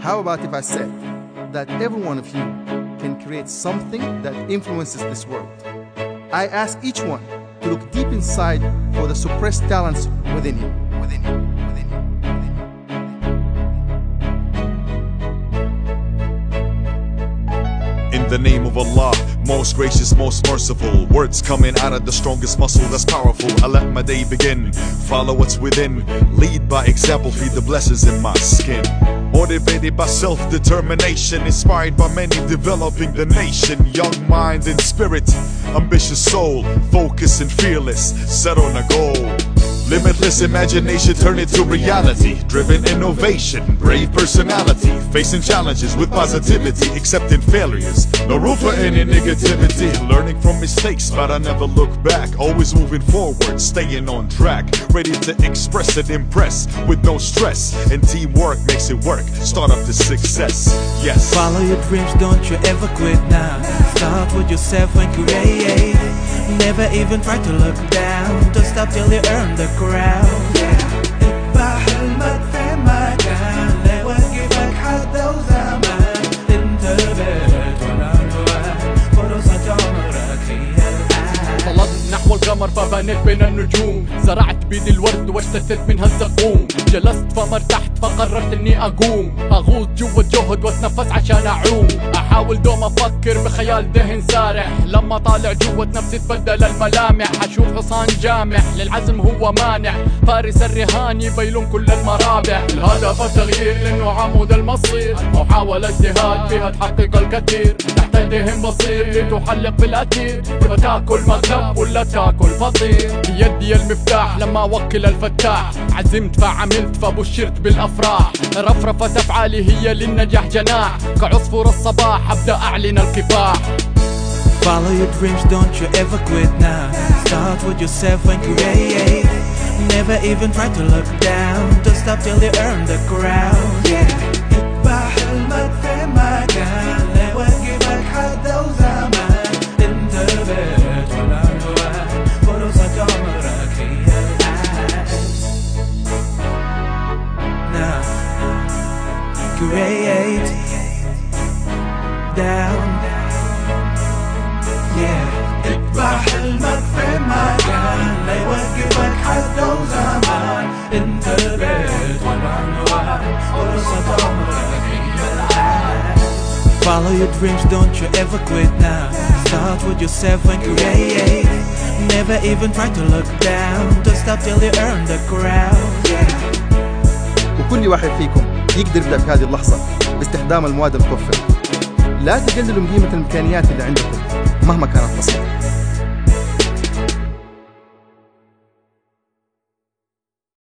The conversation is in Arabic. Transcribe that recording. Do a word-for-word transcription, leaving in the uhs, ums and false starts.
How about if I said that every one of you can create something that influences this world? I ask each one to look deep inside for the suppressed talents within you, within you, within you, within you. In the name of Allah, most gracious, most merciful, words coming out of the strongest muscle that's powerful. I let my day begin, follow what's within, lead by example, feed the blessings in my skin. Motivated by self-determination, inspired by many, developing the nation. Young mind and spirit, ambitious soul, focused and fearless, set on a goal. Limitless imagination, turn it to reality. Driven innovation, brave personality, facing challenges with positivity, accepting failures, no room for any negativity. Learning from mistakes, but I never look back. Always moving forward, staying on track. Ready to express and impress with no stress. And teamwork makes it work, start up to success. Yes. Follow your dreams, don't you ever quit now. Start with yourself and create. Never even try to look down. Don't stop till you earn the crown. اتبع حلمك في مكان لا يوقفك حتى وزمان. انتبه ونوع فرصة عمرك هي الآن. طلعت نحو القمر فبنيت بين النجوم. زرعت بيدي الورد واجتثت منها الزقوم. جلست فما ارتحت فقررت اني اقوم. اغوص جوا الجهد واتنفس عشان اعوم. احاول دوم افكر بخيال دهن سارح. لما طالع جوة نفسي تبدل الملامح. اشوف حصان جامح للعزم هو مانع. فارس الرهان يبيلون كل المرابح. الهدف التغيير لانه عمود المصير. محاولة اجتهاد فيها تحقق الكثير. تحت ايديهم بصير لتحلق بالاثير. تبى تاكل مكتب ولا تاكل فطير. بيدي المفتاح لما اوكل الفتاح. عزمت فعملت فبشرت بالافراح. رفرفة افعالي هي للنجاح جناح. كعصفور الصباح ابدا اعلن الكفاح. Follow your dreams, don't you ever quit now. Start with yourself and create. Never even try to look down. Don't stop till you earn the crown. اتبع حلمك في مكان لا يوقفك حتى وزمان. انتبه ونوع فرصة عمرك هي الآن. Now create down. Yeah. اتبع حلمك في مكان لا يوقفك حتى وزمان. انتبه ونوع فرصة عمرك هي الآن. Follow your dreams, don't you ever quit now. Start with yourself and create. Never even try to look down. Don't stop till you earn the crown. وكل واحد فيكم يقدر يبدأ في هذه اللحظة باستخدام المواد المتوفرة. لا تقللوا من قيمة الإمكانيات اللي عندكم مهما كانت بسيطة.